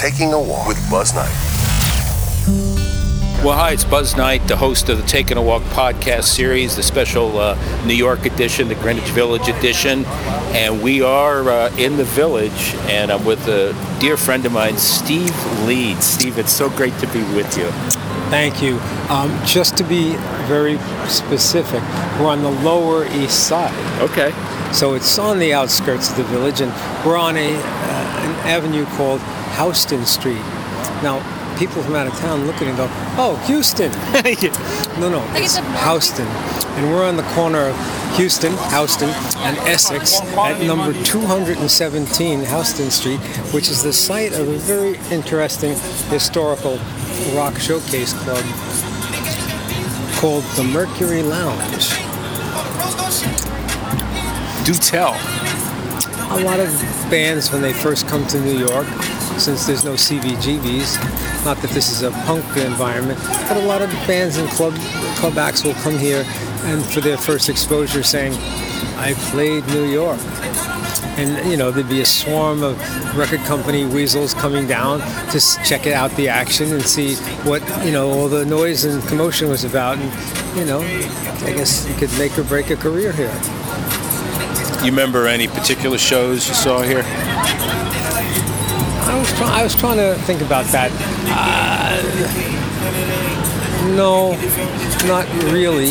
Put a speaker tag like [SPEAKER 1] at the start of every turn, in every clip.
[SPEAKER 1] Taking a Walk with Buzz Knight.
[SPEAKER 2] Well, hi, it's Buzz Knight, the host of the Taking a Walk podcast series, the special New York edition, the Greenwich Village edition. And we are in the Village, and I'm with a dear friend of mine, Steve Leeds. Steve, it's so great to be with you.
[SPEAKER 3] Thank you. Just to be very specific, we're on the Lower East Side.
[SPEAKER 2] Okay.
[SPEAKER 3] So it's on the outskirts of the Village, and we're on an avenue called Houston Street. Now, people from out of town look at it and go, "Oh, Houston." No, it's Houston. And we're on the corner of Houston, and Essex at number 217 Houston Street, which is the site of a very interesting historical rock showcase club called the Mercury Lounge.
[SPEAKER 2] Do tell.
[SPEAKER 3] A lot of bands, when they first come to New York, since there's no CBGBs, not that this is a punk environment, but a lot of bands and club acts will come here and for their first exposure saying, "I played New York." And, you know, there'd be a swarm of record company weasels coming down to check out the action and see what, you know, all the noise and commotion was about. And, you know, I guess you could make or break a career here.
[SPEAKER 2] You remember any particular shows you saw here?
[SPEAKER 3] I was trying to think about that. No, not really.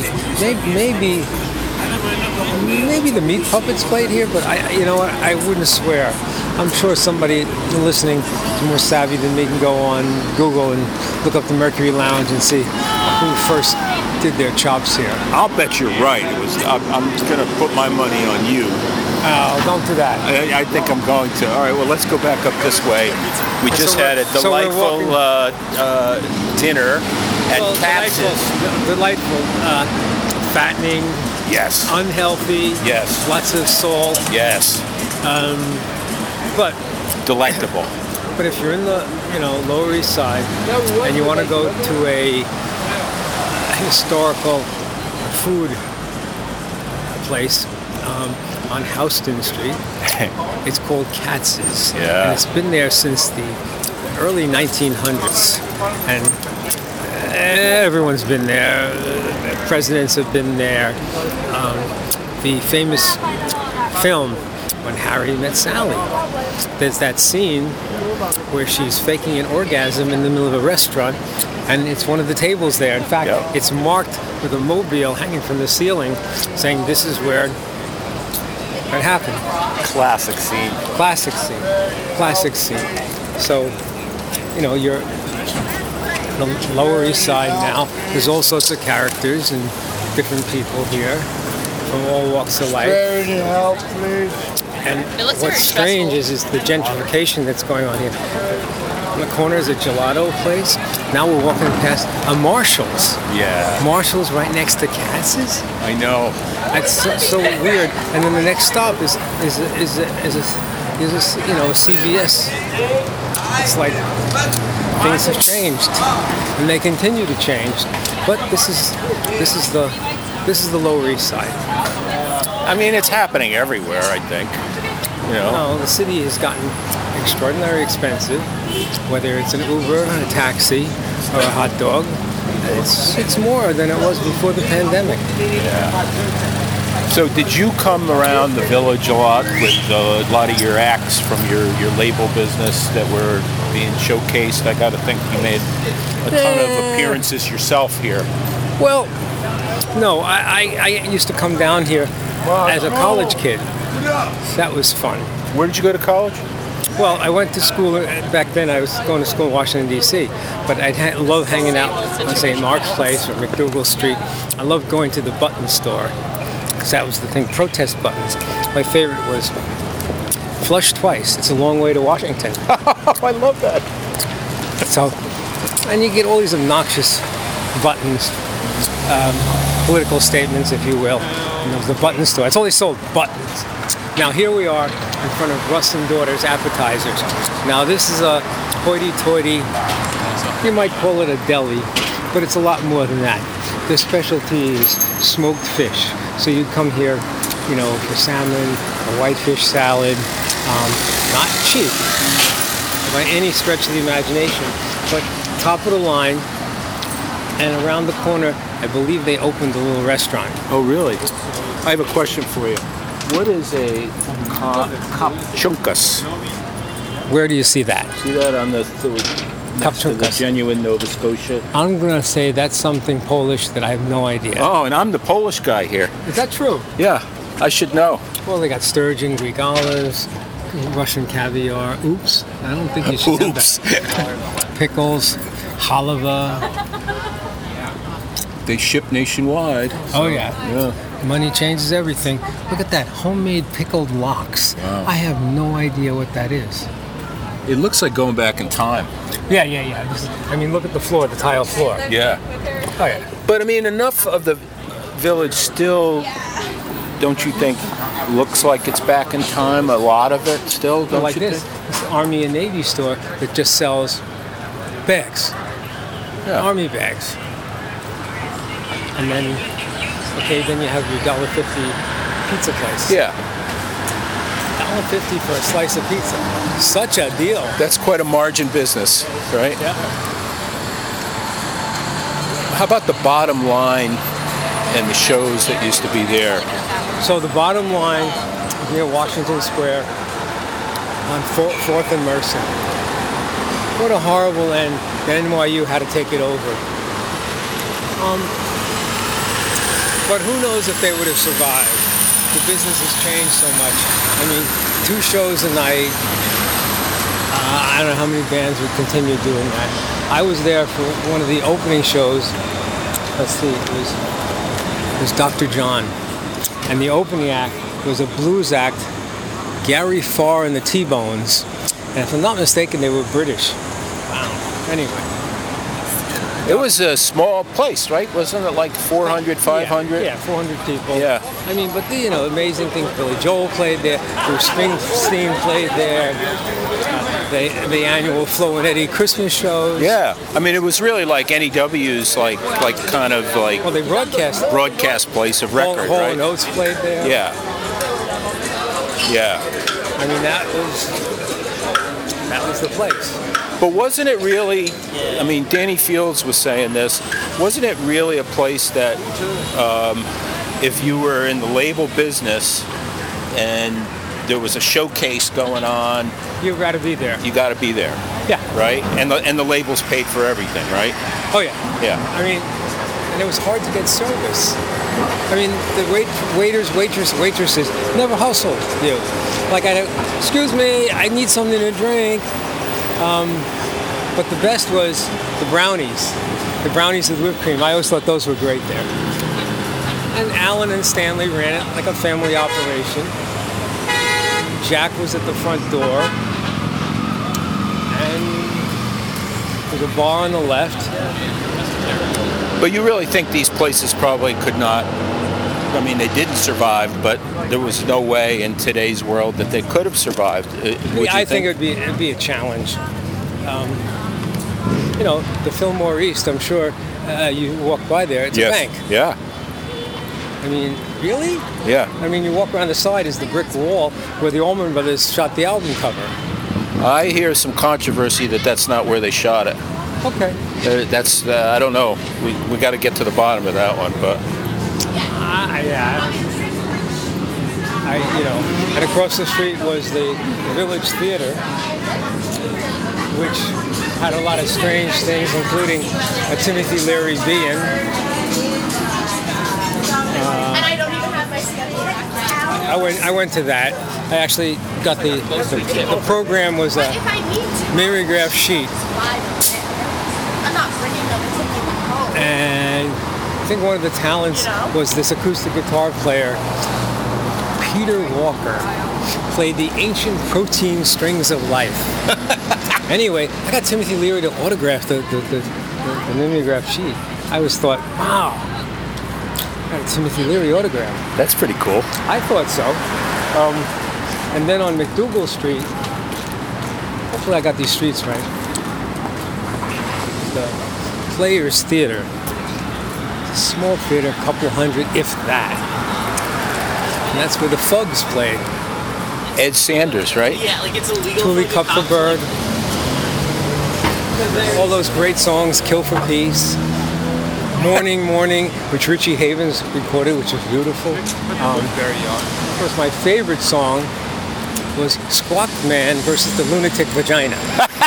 [SPEAKER 3] Maybe the Meat Puppets played here, but I wouldn't swear. I'm sure somebody listening more savvy than me can go on Google and look up the Mercury Lounge and see who first did their chops here.
[SPEAKER 2] I'll bet you're right. I'm going to put my money on you.
[SPEAKER 3] Oh, don't do that.
[SPEAKER 2] I think I'm going to. All right, well, let's go back up this way. We just had a delightful dinner at Katz's.
[SPEAKER 3] Delightful. Fattening.
[SPEAKER 2] Yes.
[SPEAKER 3] Unhealthy.
[SPEAKER 2] Yes.
[SPEAKER 3] Lots of salt.
[SPEAKER 2] Yes.
[SPEAKER 3] But
[SPEAKER 2] delectable.
[SPEAKER 3] But if you're in the Lower East Side and you want to go to a historical food place on Houston Street, it's called Katz's.
[SPEAKER 2] Yeah.
[SPEAKER 3] And it's been there since the early 1900s. And everyone's been there. Presidents have been there. The famous film When Harry Met Sally. There's that scene where she's faking an orgasm in the middle of a restaurant, and it's one of the tables there. In fact, It's marked with a mobile hanging from the ceiling saying this is where it happened.
[SPEAKER 2] Classic scene.
[SPEAKER 3] So, you're the Lower East Side now. There's all sorts of characters and different people here from all walks of life.
[SPEAKER 1] Help, please.
[SPEAKER 3] And what's strange is the gentrification that's going on here. On the corner is a gelato place. Now we're walking past a Marshall's.
[SPEAKER 2] Yeah.
[SPEAKER 3] Marshall's right next to Katz's.
[SPEAKER 2] I know.
[SPEAKER 3] That's so weird. And then the next stop is a CVS. It's like things have changed, and they continue to change. But this is the Lower East Side.
[SPEAKER 2] I mean, it's happening everywhere, I think.
[SPEAKER 3] No, the city has gotten extraordinarily expensive, whether it's an Uber, a taxi, or a hot dog. It's more than it was before the pandemic.
[SPEAKER 2] Yeah. So did you come around the Village a lot with a lot of your acts from your label business that were being showcased? I got to think you made a ton of appearances yourself here.
[SPEAKER 3] Well, no, I used to come down here as a college kid. That was fun.
[SPEAKER 2] Where did you go to college?
[SPEAKER 3] Well, I went to school, back then I was going to school in Washington, D.C., but I love hanging out on St. Mark's Place or McDougal Street. I loved going to the button store, because that was the thing, protest buttons. My favorite was Flush Twice. It's a long way to Washington.
[SPEAKER 2] I love that.
[SPEAKER 3] So, and you get all these obnoxious buttons, political statements, if you will. And there was the button store. That's all they sold, buttons. Now here we are in front of Russ and Daughters Appetizers. Now this is a hoity-toity, you might call it a deli, but it's a lot more than that. The specialty is smoked fish. So you come here, for salmon, a whitefish salad, not cheap. by any stretch of the imagination. But top of the line, and around the corner, I believe they opened a little restaurant.
[SPEAKER 2] Oh, really? I have a question for you. What is a kapchunkas?
[SPEAKER 3] Where do you see that?
[SPEAKER 2] See that on the next to the
[SPEAKER 3] Kapchunkas.
[SPEAKER 2] genuine Nova Scotia?
[SPEAKER 3] I'm going to say that's something Polish that I have no idea.
[SPEAKER 2] Oh, and I'm the Polish guy here.
[SPEAKER 3] Is that true?
[SPEAKER 2] Yeah, I should know.
[SPEAKER 3] Well, they got sturgeon, Greek olives, Russian caviar. Oops, I don't think you should have
[SPEAKER 2] Oops.
[SPEAKER 3] that. Pickles, halava.
[SPEAKER 2] They ship nationwide.
[SPEAKER 3] Oh, yeah.
[SPEAKER 2] Yeah.
[SPEAKER 3] Money changes everything. Look at that, homemade pickled lox.
[SPEAKER 2] Wow.
[SPEAKER 3] I have no idea what that is.
[SPEAKER 2] It looks like going back in time.
[SPEAKER 3] Yeah. I mean, look at the floor, the tile floor.
[SPEAKER 2] Yeah.
[SPEAKER 3] Oh, yeah.
[SPEAKER 2] But I mean, enough of the village still, don't you think, looks like it's back in time? A lot of it still, don't
[SPEAKER 3] Like
[SPEAKER 2] you
[SPEAKER 3] this.
[SPEAKER 2] think?
[SPEAKER 3] It's the Army and Navy store that just sells bags,
[SPEAKER 2] Yeah.
[SPEAKER 3] Army bags. And then you have your $1.50 pizza place.
[SPEAKER 2] Yeah,
[SPEAKER 3] $1.50 for a slice of pizza. Such a deal.
[SPEAKER 2] that's quite a margin business, right?
[SPEAKER 3] Yeah.
[SPEAKER 2] How about the Bottom Line and the shows that used to be there?
[SPEAKER 3] So the Bottom Line near Washington Square on 4th and Mercer. What a horrible end. The NYU had to take it over. But who knows if they would have survived. The business has changed so much. I mean, 2 shows a night. I don't know how many bands would continue doing that. I was there for one of the opening shows. Let's see, it was Dr. John. And the opening act was a blues act, Gary Farr and the T-Bones. And if I'm not mistaken, they were British. Wow. Anyway.
[SPEAKER 2] It was a small place, right? Wasn't it like 400, 500?
[SPEAKER 3] Yeah, 400 people.
[SPEAKER 2] Yeah.
[SPEAKER 3] I mean, but amazing things. Billy Joel played there. Bruce Springsteen played there. The annual Flo and Eddie Christmas shows.
[SPEAKER 2] Yeah. I mean, it was really like NEW's, like kind of like
[SPEAKER 3] Well, they broadcast.
[SPEAKER 2] broadcast place of record,
[SPEAKER 3] Hall
[SPEAKER 2] right?
[SPEAKER 3] and Oates played there.
[SPEAKER 2] Yeah. Yeah.
[SPEAKER 3] I mean, that was the place.
[SPEAKER 2] But wasn't it really, I mean, Danny Fields was saying this, wasn't it really a place that if you were in the label business and there was a showcase going on,
[SPEAKER 3] You've got to be there.
[SPEAKER 2] you got to be there,
[SPEAKER 3] Yeah.
[SPEAKER 2] right? And the labels paid for everything, right?
[SPEAKER 3] Oh, yeah.
[SPEAKER 2] Yeah.
[SPEAKER 3] I mean, and it was hard to get service. I mean, the waitresses never hustled you. Like, excuse me, I need something to drink. But the best was the brownies with whipped cream. I always thought those were great there. And Alan and Stanley ran it like a family operation. Jack was at the front door. And there's a bar on the left.
[SPEAKER 2] But you really think these places probably could not, I mean, they didn't survive, but there was no way in today's world that they could have survived.
[SPEAKER 3] I think it'd be a challenge. The Fillmore East, I'm sure you walk by there, it's a bank.
[SPEAKER 2] Yeah.
[SPEAKER 3] I mean, really?
[SPEAKER 2] Yeah.
[SPEAKER 3] I mean, you walk around the side is the brick wall where the Allman Brothers shot the album cover.
[SPEAKER 2] I hear some controversy that that's not where they shot it.
[SPEAKER 3] Okay.
[SPEAKER 2] That's, I don't know. We got to get to the bottom of that one, but.
[SPEAKER 3] And across the street was the Village Theater, which had a lot of strange things, including a Timothy Leary being. I went to that. I actually got the program was a mimeograph sheet. And I think one of the talents was this acoustic guitar player, Peter Walker, played the ancient protein strings of life. Anyway, I got Timothy Leary to autograph the mimeograph sheet. I always thought, wow, I got a Timothy Leary autograph.
[SPEAKER 2] That's pretty cool.
[SPEAKER 3] I thought so. And then on McDougal Street, hopefully I got these streets right, the Players Theater. Small theater, a couple hundred, if that. And that's where the Fugs played.
[SPEAKER 2] Ed Sanders, right?
[SPEAKER 4] Yeah, like it's illegal.
[SPEAKER 3] Tuli Kupferberg. all those great songs, Kill for Peace, Morning, Morning, which Richie Havens recorded, which was beautiful. Of course, my favorite song was Squawk Man versus the Lunatic Vagina.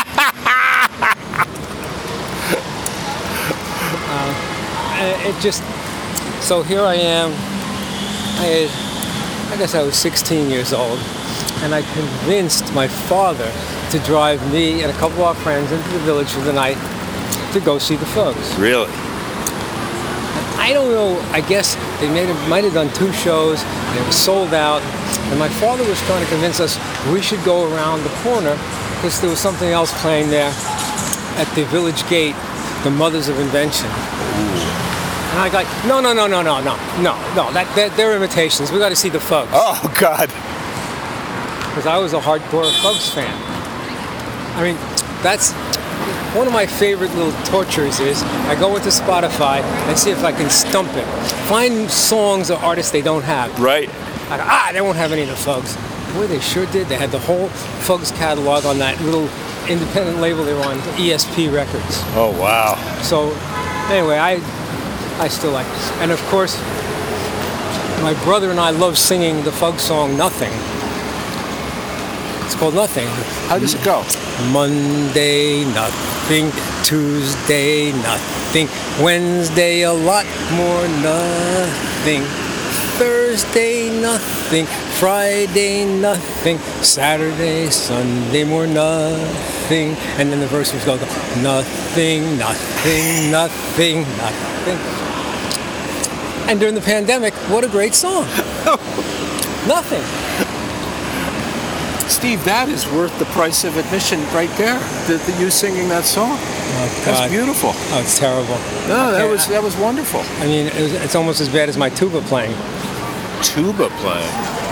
[SPEAKER 3] It just, so here I am. I guess I was 16 years old, and I convinced my father to drive me and a couple of our friends into the Village for the night to go see the Fugs.
[SPEAKER 2] Really?
[SPEAKER 3] I don't know, I guess they might have done 2 shows, they were sold out, and my father was trying to convince us we should go around the corner because there was something else playing there at the Village Gate, the Mothers of Invention. And I got, no, they're imitations. We got to see the Fugs.
[SPEAKER 2] Oh, God.
[SPEAKER 3] Because I was a hardcore Fugs fan. I mean, that's one of my favorite little tortures is I go into Spotify and see if I can stump it. Find songs or artists they don't have.
[SPEAKER 2] Right.
[SPEAKER 3] I go, they won't have any of the Fugs. Boy, they sure did. They had the whole Fugs catalog on that little independent label they were on, ESP Records.
[SPEAKER 2] Oh, wow.
[SPEAKER 3] So, anyway, I still like this. And of course, my brother and I love singing the Fugs song, Nothing. It's called Nothing.
[SPEAKER 2] How does it go?
[SPEAKER 3] Monday, nothing. Tuesday, nothing. Wednesday, a lot more nothing. Thursday, nothing. Friday, nothing. Saturday, Sunday, more nothing. And then the verse was going, nothing, nothing, nothing, nothing. And during the pandemic, what a great song. Nothing.
[SPEAKER 2] Steve, that is worth the price of admission right there. You singing that song.
[SPEAKER 3] Oh, God.
[SPEAKER 2] That's beautiful.
[SPEAKER 3] Oh, it's terrible.
[SPEAKER 2] No, that was wonderful.
[SPEAKER 3] I mean, it's almost as bad as my tuba playing.
[SPEAKER 2] Tuba playing?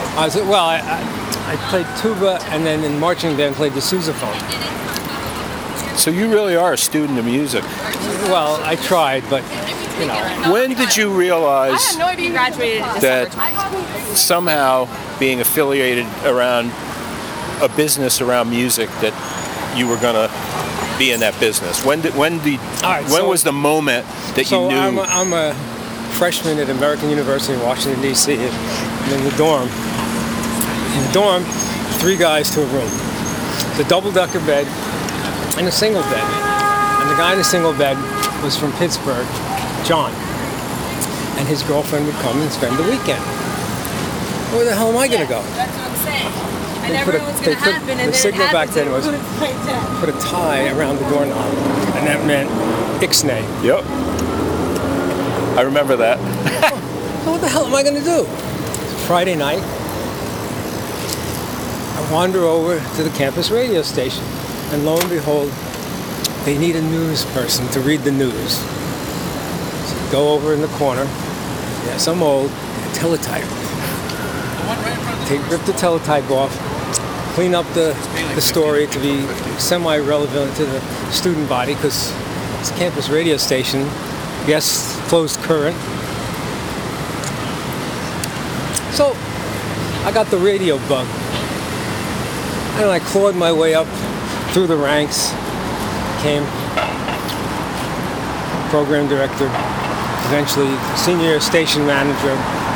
[SPEAKER 3] I played tuba, and then in marching band played the sousaphone.
[SPEAKER 2] So you really are a student of music.
[SPEAKER 3] Well, I tried, but, you know.
[SPEAKER 2] When did you realize
[SPEAKER 4] I had no idea you graduated
[SPEAKER 2] that somehow being affiliated around a business around music that you were going to be in that business? When was the moment that you knew?
[SPEAKER 3] I'm a freshman at American University in Washington, D.C. I'm in the dorm. In the dorm, 3 guys to a room. It's a double-decker bed and a single bed. And the guy in the single bed was from Pittsburgh, John. And his girlfriend would come and spend the weekend. Where the hell am I going to go?
[SPEAKER 4] That's what I'm saying. I never knew what was going to happen, and then
[SPEAKER 3] the signal back then was put a tie around the doorknob, and that meant Ixnay.
[SPEAKER 2] Yep. I remember that.
[SPEAKER 3] Well, what the hell am I going to do? It's Friday night. I wander over to the campus radio station, and lo and behold, they need a news person to read the news. So go over in the corner. Yes, I'm old. Teletype. Rip the teletype off. Clean up the story to be semi-relevant to the student body because it's a campus radio station. Yes, closed current. So I got the radio bug. And I clawed my way up through the ranks. Became program director, eventually senior station manager.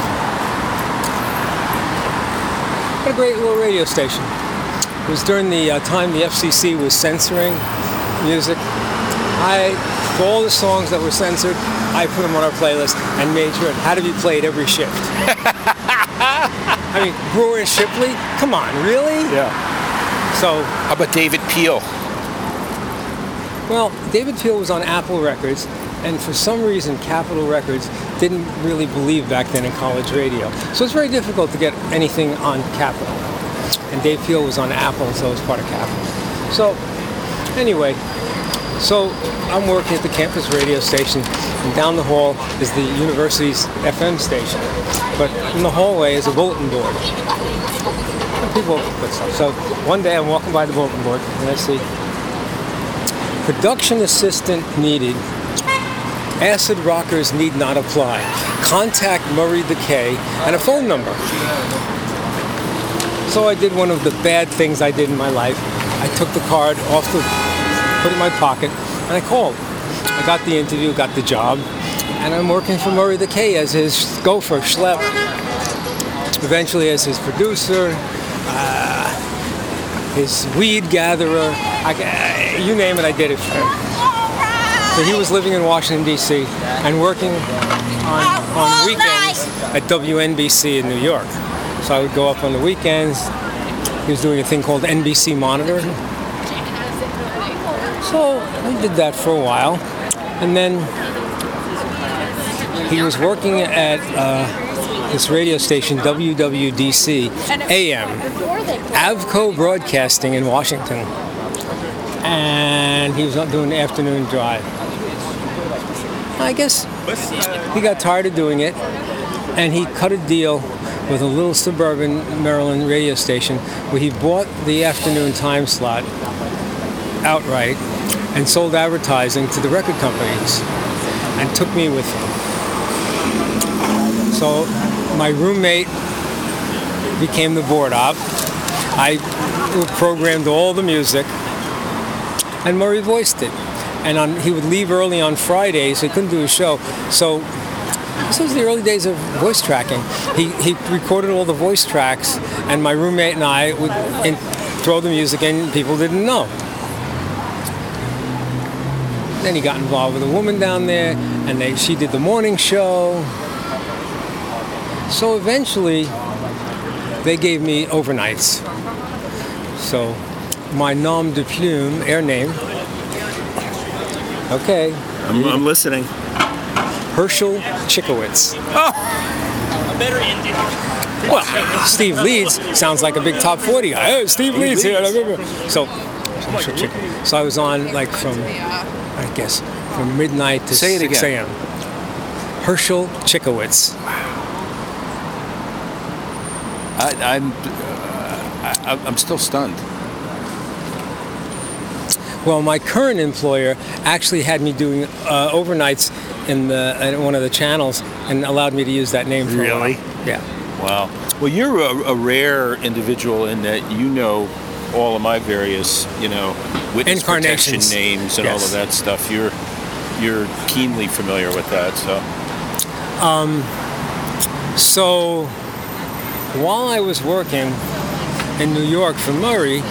[SPEAKER 3] What a great little radio station. It was during the time the FCC was censoring music. For all the songs that were censored, I put them on our playlist and made sure it had to be played every shift. I mean, Brewer and Shipley? Come on, really?
[SPEAKER 2] Yeah.
[SPEAKER 3] So,
[SPEAKER 2] how about David Peel?
[SPEAKER 3] Well, David Peel was on Apple Records, and for some reason, Capitol Records didn't really believe back then in college radio. So it's very difficult to get anything on Capitol. And Dave Peel was on Apple, and so it was part of Capitol. So, anyway, I'm working at the campus radio station, and down the hall is the university's FM station. But in the hallway is a bulletin board. And people put stuff. So one day I'm walking by the bulletin board, and I see production assistant needed. Acid rockers need not apply. Contact Murray the K and a phone number. So I did one of the bad things I did in my life. I took the card off the put it in my pocket, and I called. I got the interview, got the job, and I'm working for Murray the K as his gopher, schlep. Eventually as his producer, his weed gatherer, you name it, I did it for him. So he was living in Washington, D.C. and working on weekends at WNBC in New York. So I would go up on the weekends. He was doing a thing called NBC Monitor. So I did that for a while. And then he was working at this radio station, WWDC AM, Avco Broadcasting in Washington. And he was doing the afternoon drive. I guess he got tired of doing it, and he cut a deal with a little suburban Maryland radio station where he bought the afternoon time slot outright and sold advertising to the record companies and took me with him. So my roommate became the board op. I programmed all the music, and Murray voiced it. And he would leave early on Fridays, so he couldn't do a show. So this was the early days of voice tracking. He recorded all the voice tracks, and my roommate and I would throw the music in. People didn't know. Then he got involved with a woman down there, and she did the morning show. So eventually, they gave me overnights. So my nom de plume, air name. Okay.
[SPEAKER 2] I'm listening.
[SPEAKER 3] Herschel Chikowitz.
[SPEAKER 2] Oh! A better ending.
[SPEAKER 3] Well, Steve Leeds sounds like a big top 40 guy. Hey, Steve Leeds here. So I was on like from midnight to 6 a.m. Herschel Chikowitz.
[SPEAKER 2] I'm still stunned.
[SPEAKER 3] Well, my current employer actually had me doing overnights in one of the channels and allowed me to use that name for a while. Yeah.
[SPEAKER 2] Wow. Well, you're a rare individual in that you know all of my various, witness protection names and all of that stuff. You're keenly familiar with that.
[SPEAKER 3] So while I was working in New York for Murray,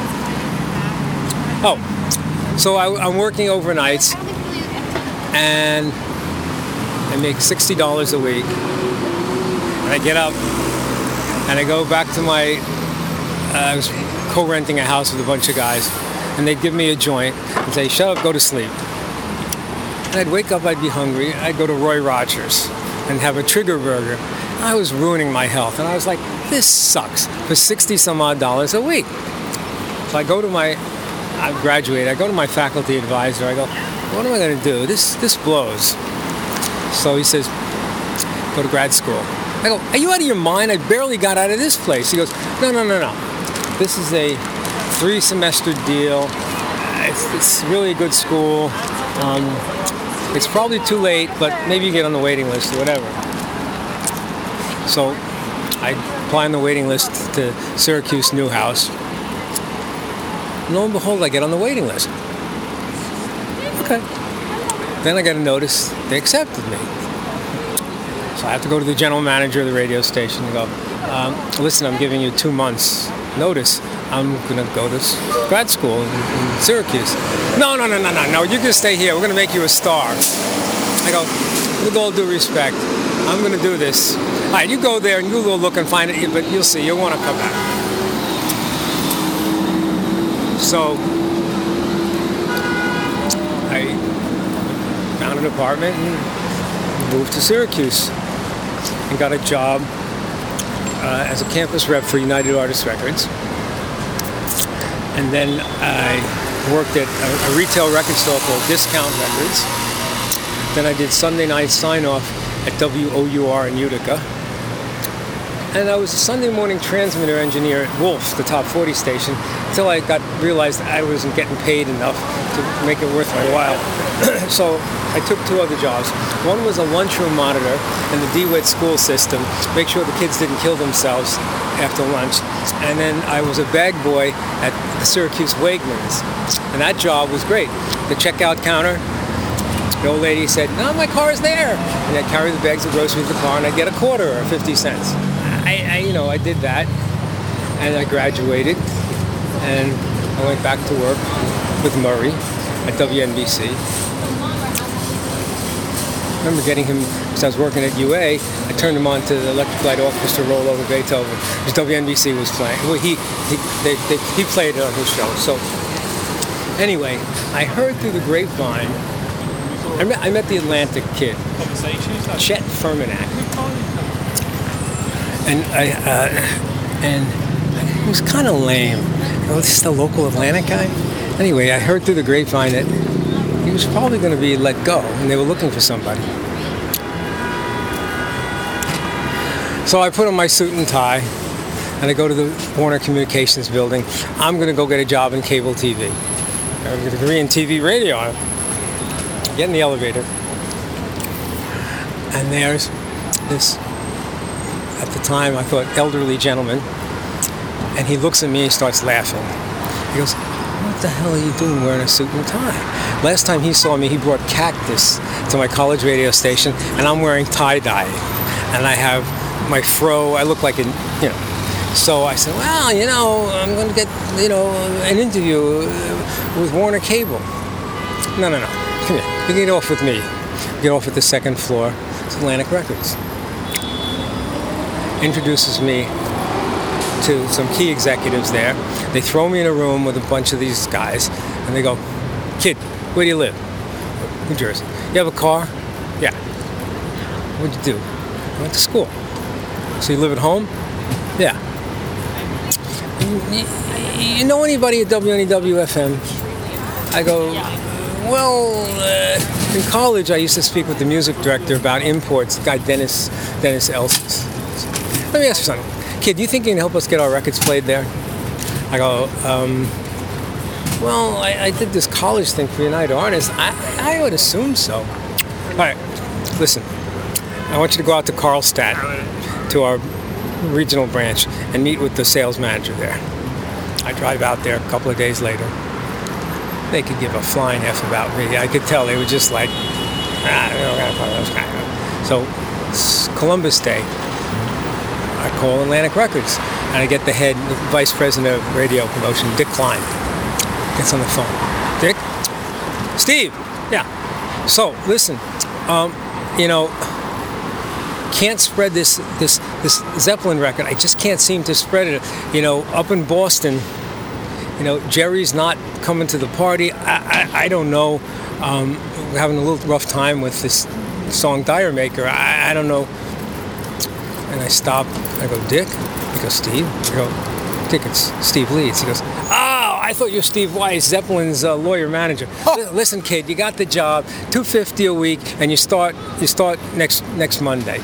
[SPEAKER 3] so I'm working overnights, and I make $60 a week. And I get up, and I go back to I was co-renting a house with a bunch of guys, and they'd give me a joint and say, shut up, go to sleep. And I'd wake up, I'd be hungry, I'd go to Roy Rogers and have a Trigger Burger. I was ruining my health, and I was like, this sucks for 60 some odd dollars a week. So I go to I graduated, I go to my faculty advisor, I go, what am I going to do? This blows. So he says, go to grad school. I go, are you out of your mind? I barely got out of this place. He goes, no. This is a 3-semester deal. It's really a good school. It's probably too late, but maybe you get on the waiting list or whatever. So I apply on the waiting list to Syracuse Newhouse. Lo and behold, I get on the waiting list. Okay. Then I got a notice they accepted me. So I have to go to the general manager of the radio station and go, listen, I'm giving you 2 months notice. I'm going to go to grad school in Syracuse. No, you're going to stay here. We're going to make you a star. I go, with all due respect, I'm going to do this. All right, you go there and you go look and find it, but you'll see, you'll want to come back. So I found an apartment and moved to Syracuse and got a job as a campus rep for United Artists Records. And then I worked at a retail record store called Discount Records. Then I did Sunday night sign-off at WOUR in Utica. And I was a Sunday morning transmitter engineer at Wolf, the top 40 station, until I realized I wasn't getting paid enough to make it worth my while. So I took 2 other jobs. One was a lunchroom monitor in the DeWitt school system, make sure the kids didn't kill themselves after lunch. And then I was a bag boy at the Syracuse Wegmans, and that job was great. The checkout counter, the old lady said, "No, my car's there," and I'd carry the bags of groceries to the car, and I'd get a quarter or 50 cents. I did that, and I graduated, and I went back to work with Murray at WNBC. I remember getting him, because I was working at UA, I turned him on to the Electric Light Orchestra Roll Over Beethoven, which WNBC was playing. Well, he played it on his show. So anyway, I heard through the grapevine, I met the Atlantic kid, Chet Fermanac. And he was kind of lame. Oh, this is the local Atlantic guy? Anyway, I heard through the grapevine that he was probably going to be let go, and they were looking for somebody. So I put on my suit and tie, and I go to the Warner Communications building. I'm going to go get a job in cable TV. I have a degree in TV radio. I get in the elevator, and there's this, at the time I thought, elderly gentleman, and he looks at me and starts laughing. He goes, "What the hell are you doing wearing a suit and tie?" Last time he saw me, he brought cactus to my college radio station, and I'm wearing tie-dye, and I have my fro. I look like So I said, "Well, I'm going to get, an interview with Warner Cable." No, come here. You can get off with me. Get off at the second floor. It's Atlantic Records. Introduces me to some key executives there. They throw me in a room with a bunch of these guys, and they go, "Kid, where do you live?" "New Jersey." "You have a car?" "Yeah." "What'd you do?" "I went to school." "So you live at home?" "Yeah." You know anybody at WNEW-FM? I go, "Well, in college I used to speak with the music director about imports, the guy Dennis Elsons. Let me ask you something. Kid, do you think you can help us get our records played there?" I go, "Well, I did this college thing for United Artists. I would assume so." "All right, listen, I want you to go out to Carlstadt, to our regional branch, and meet with the sales manager there." I drive out there a couple of days later. They could give a flying F about me. I could tell they were just like, So, it's Columbus Day. I call Atlantic Records, and I get the vice president of radio promotion, Dick Klein. Gets on the phone. "Dick? Steve? Yeah. So, listen, can't spread this Zeppelin record. I just can't seem to spread it. Up in Boston, Jerry's not coming to the party. I don't know. We're having a little rough time with this song Dire Maker. I don't know." And I stop. I go, "Dick?" He goes, "Steve?" I go, "Dick, it's Steve Leeds." He goes, "Oh, I thought you were Steve Weiss, Zeppelin's lawyer manager." "Listen, kid, you got the job, $250 a week, and you start next Monday."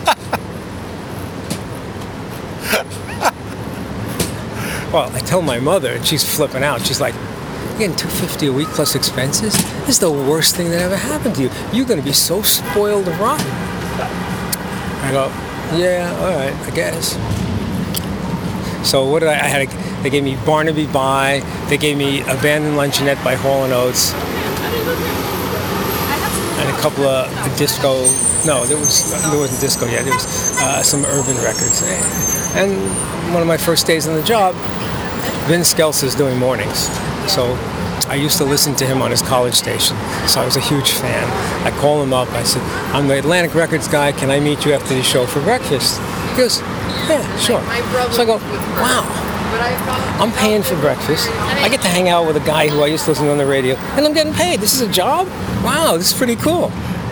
[SPEAKER 3] Well, I tell my mother, and she's flipping out. She's like, "You're getting $250 a week plus expenses? This is the worst thing that ever happened to you. You're going to be so spoiled rotten." I go, "Yeah, all right, I guess." So what did they gave me Barnaby By, they gave me Abandoned Luncheonette by Hall & Oates, and a couple of disco, there wasn't disco yet, there was some urban records. And one of my first days on the job, Vince Skelser's doing mornings. So I used to listen to him on his college station, so I was a huge fan. I call him up, I said, "I'm the Atlantic Records guy, can I meet you after the show for breakfast?" He goes, "Yeah, sure." So I go, "Wow, I'm paying for breakfast. I get to hang out with a guy who I used to listen to on the radio, and I'm getting paid. This is a job? Wow, this is pretty cool."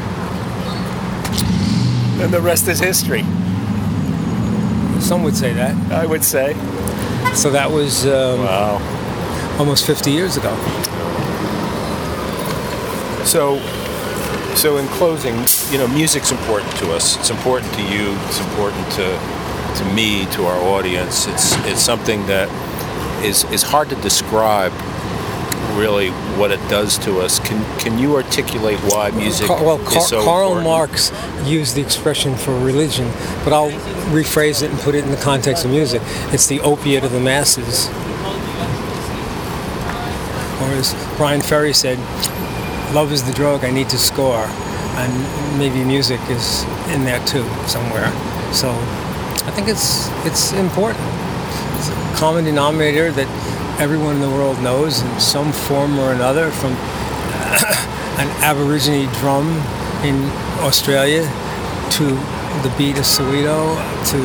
[SPEAKER 2] And the rest is history.
[SPEAKER 3] Some would say that.
[SPEAKER 2] I would say.
[SPEAKER 3] So that was
[SPEAKER 2] wow.
[SPEAKER 3] Almost 50 years ago.
[SPEAKER 2] So in closing, music's important to us. It's important to you. It's important to me, to our audience. It's something that is hard to describe, really, what it does to us. Can you articulate why music is so
[SPEAKER 3] Karl
[SPEAKER 2] important?
[SPEAKER 3] Marx used the expression for religion, but I'll rephrase it and put it in the context of music. It's the opiate of the masses. as Brian Ferry said, love is the drug, I need to score. And maybe music is in there too, somewhere. So I think it's important. It's a common denominator that everyone in the world knows in some form or another, from an Aborigine drum in Australia to the beat of Soweto to,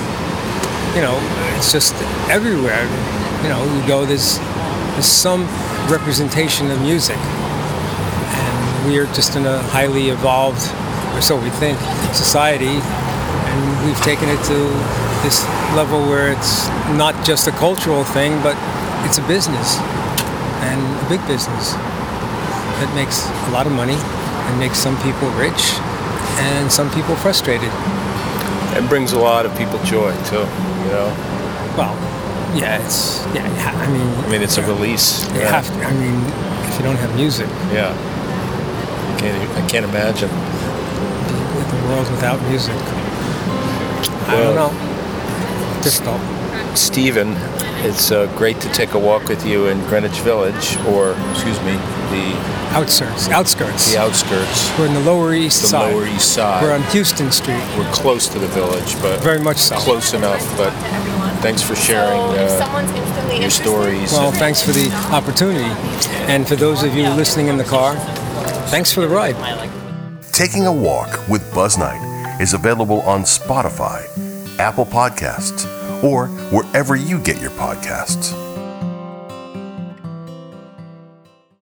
[SPEAKER 3] it's just everywhere. You go, there's some representation of music. And we are just in a highly evolved, or so we think, society. And we've taken it to this level where it's not just a cultural thing, but it's a business, and a big business that makes a lot of money and makes some people rich and some people frustrated.
[SPEAKER 2] It brings a lot of people joy too,
[SPEAKER 3] Well, yeah, I mean,
[SPEAKER 2] it's a release.
[SPEAKER 3] You have to. I mean, if you don't have music,
[SPEAKER 2] yeah, I can't imagine
[SPEAKER 3] the world without music. I don't know. Difficult.
[SPEAKER 2] Stephen, it's great to take a walk with you in Greenwich Village, the
[SPEAKER 3] outskirts.
[SPEAKER 2] The outskirts.
[SPEAKER 3] We're in the Lower East Side.
[SPEAKER 2] The Lower East Side.
[SPEAKER 3] We're on Houston Street.
[SPEAKER 2] We're close to the village, but
[SPEAKER 3] very much so.
[SPEAKER 2] Close enough. But thanks for sharing your stories.
[SPEAKER 3] Well, thanks for the opportunity, and for those of you listening in the car, thanks for the ride.
[SPEAKER 1] Taking a Walk with Buzz Knight is available on Spotify, Apple Podcasts, or wherever you get your podcasts.